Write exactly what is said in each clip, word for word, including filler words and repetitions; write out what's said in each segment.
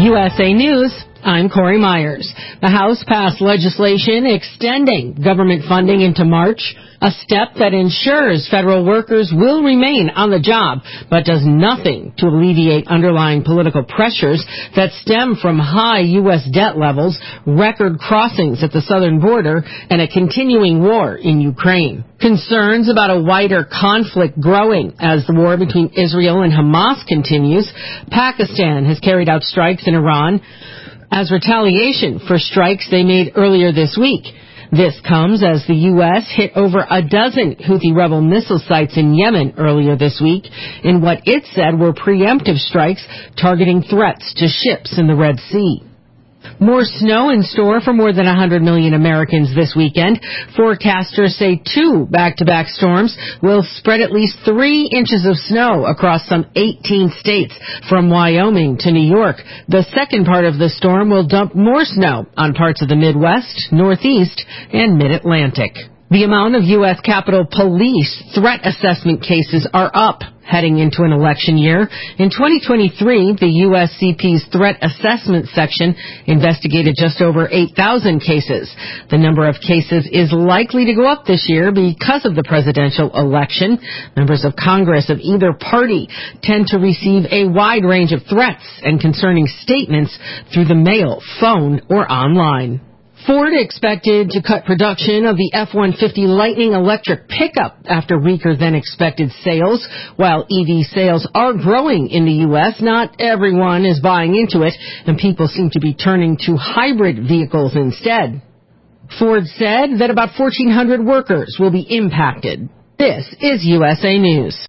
U S A News, I'm Corey Myers. The House passed legislation extending government funding into March, a step that ensures federal workers will remain on the job, but does nothing to alleviate underlying political pressures that stem from high U S debt levels, record crossings at the southern border, and a continuing war in Ukraine. Concerns about a wider conflict growing as the war between Israel and Hamas continues. Pakistan has carried out strikes in Iran as retaliation for strikes they made earlier this week. This comes as the U S hit over a dozen Houthi rebel missile sites in Yemen earlier this week in what it said were preemptive strikes targeting threats to ships in the Red Sea. More snow in store for more than one hundred million Americans this weekend. Forecasters say two back-to-back storms will spread at least three inches of snow across some eighteen states, from Wyoming to New York. The second part of the storm will dump more snow on parts of the Midwest, Northeast, and Mid-Atlantic. The amount of U S Capitol Police threat assessment cases are up heading into an election year. In twenty twenty-three, the U S C P's Threat Assessment Section investigated just over eight thousand cases. The number of cases is likely to go up this year because of the presidential election. Members of Congress of either party tend to receive a wide range of threats and concerning statements through the mail, phone, or online. Ford expected to cut production of the F one fifty Lightning electric pickup after weaker than expected sales. While E V sales are growing in the U S, not everyone is buying into it, and people seem to be turning to hybrid vehicles instead. Ford said that about fourteen hundred workers will be impacted. This is U S A News.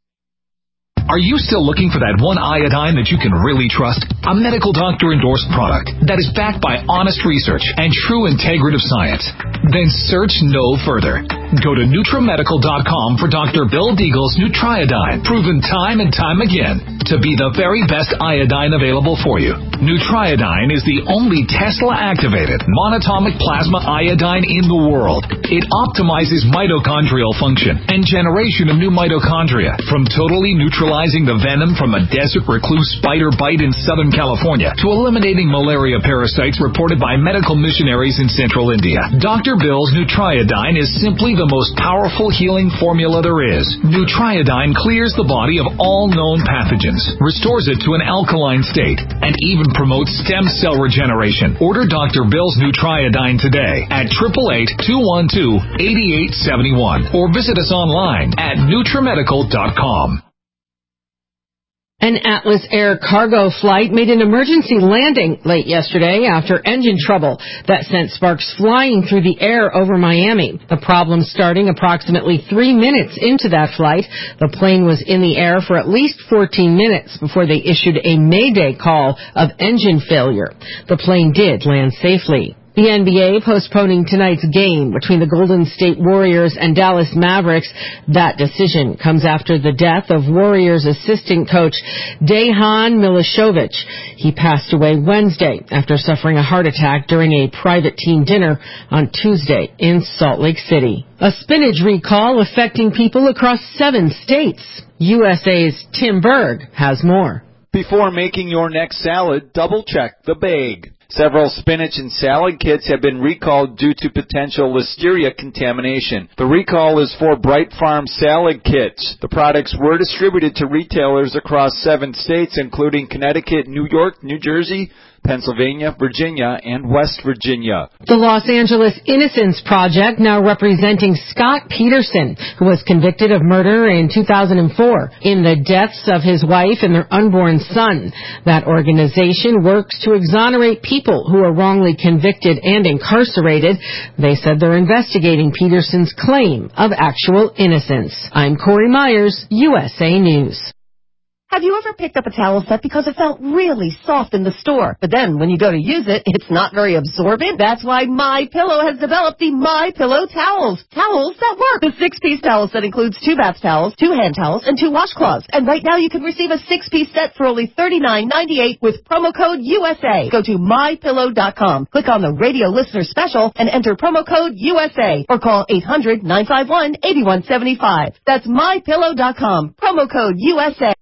Are you still looking for that one iodine that you can really trust? A medical doctor-endorsed product that is backed by honest research and true integrative science? Then search no further. Go to NutriMedical dot com for Doctor Bill Deagle's Nutriodine, proven time and time again to be the very best iodine available for you. Nutriodine is the only Tesla-activated monatomic plasma iodine in the world. It optimizes mitochondrial function and generation of new mitochondria, from totally neutralizing the venom from a desert recluse spider bite in Southern California to eliminating malaria parasites reported by medical missionaries in central India. Doctor Bill's Nutriodine is simply the most powerful healing formula there is. Nutriodine clears the body of all known pathogens, restores it to an alkaline state, and even promotes stem cell regeneration. Order Doctor Bill's Nutriodine today at eight eight eight, two one two, eight eight seven one or visit us online at NutriMedical dot com. An Atlas Air cargo flight made an emergency landing late yesterday after engine trouble that sent sparks flying through the air over Miami. The problem starting approximately three minutes into that flight. The plane was in the air for at least fourteen minutes before they issued a mayday call of engine failure. The plane did land safely. The N B A postponing tonight's game between the Golden State Warriors and Dallas Mavericks. That decision comes after the death of Warriors assistant coach Dejan Milošević. He passed away Wednesday after suffering a heart attack during a private team dinner on Tuesday in Salt Lake City. A spinach recall affecting people across seven states. U S A's Tim Berg has more. Before making your next salad, double-check the bag. Several spinach and salad kits have been recalled due to potential listeria contamination. The recall is for Bright Farm salad kits. The products were distributed to retailers across seven states, including Connecticut, New York, New Jersey, Pennsylvania, Virginia, and West Virginia. The Los Angeles Innocence Project, now representing Scott Peterson, who was convicted of murder in two thousand four in the deaths of his wife and their unborn son. That organization works to exonerate people who are wrongly convicted and incarcerated. They said they're investigating Peterson's claim of actual innocence. I'm Corey Myers, U S A News. Have you ever picked up a towel set because it felt really soft in the store, but then when you go to use it, it's not very absorbent? That's why MyPillow has developed the MyPillow towels. Towels that work. The six-piece towel set includes two bath towels, two hand towels, and two washcloths. And right now you can receive a six-piece set for only thirty-nine ninety-eight with promo code U S A. Go to My Pillow dot com, click on the radio listener special, and enter promo code U S A, or call eight hundred, nine five one, eight one seven five. That's My Pillow dot com, promo code U S A.